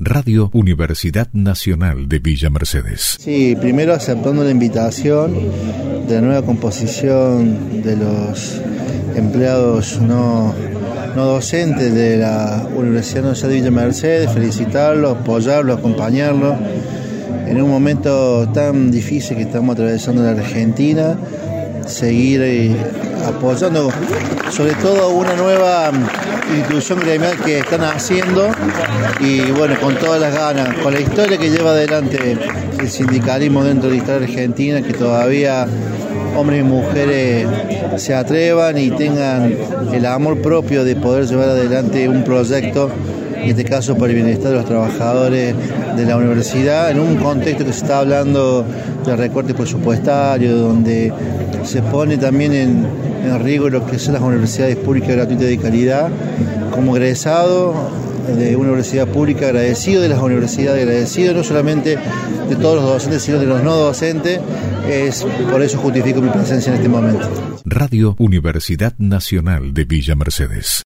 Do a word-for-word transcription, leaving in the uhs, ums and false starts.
Radio Universidad Nacional de Villa Mercedes. Sí, primero aceptando la invitación de la nueva composición de los empleados no, no docentes de la Universidad Nacional de Villa Mercedes, felicitarlos, apoyarlos, acompañarlos en un momento tan difícil que estamos atravesando en la Argentina, seguir eh, apoyando sobre todo una nueva institución gremial que están haciendo y bueno, con todas las ganas, con la historia que lleva adelante el sindicalismo dentro de la historia argentina, que todavía hombres y mujeres se atrevan y tengan el amor propio de poder llevar adelante un proyecto, en este caso por el bienestar de los trabajadores de la universidad, en un contexto que se está hablando de recorte presupuestario, donde se pone también en, en riesgo lo que son las universidades públicas gratuitas de calidad. Como egresado de una universidad pública, agradecido de las universidades, agradecido no solamente de todos los docentes, sino de los no docentes, es por eso justifico mi presencia en este momento. Radio Universidad Nacional de Villa Mercedes.